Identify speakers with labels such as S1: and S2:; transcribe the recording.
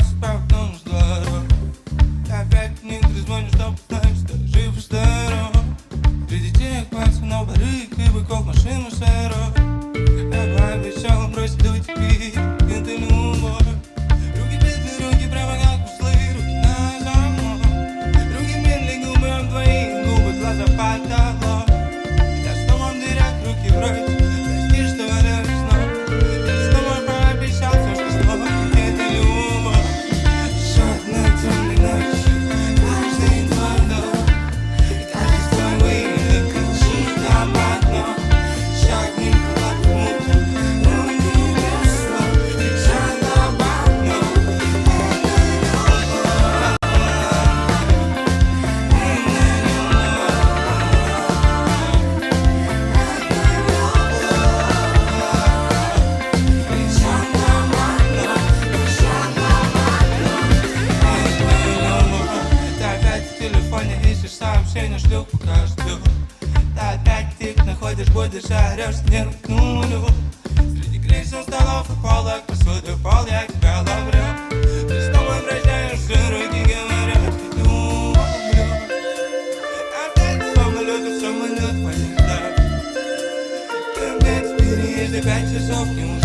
S1: справа, но здорово. Ты опять мне трезвонишь, чтоб знаешь, что жив и здоров. Среди тех пальцев на барыг и быков машин мусоров. Давай веселым брось дуть пить, ты любовь. Руки бедные, руки прямо как узлы, руки на замок. Руки медные, губы об твои губы, глаза потолок. Я снова в дырях, руки врозь. Прости, что валяюсь снова. Я снова пообещал все, что снова это любовь. Шаг на темной ночи, каждый твой вдох, каждый твой выдох кричит об одном. Шагни под муку, руки без слов, кричат об одном. Ты опять в телефоне ищешь сообщения, шлю пока жду. Ты опять тик находишь, будешь орешь, нервы к нулю. Среди кресел, столов и полок, посуды пол, я тебя ловлю. Ты снова обращаешься, руки говорят, люблю. Опять самолет полетает. Ты опять в переезде 5 часов не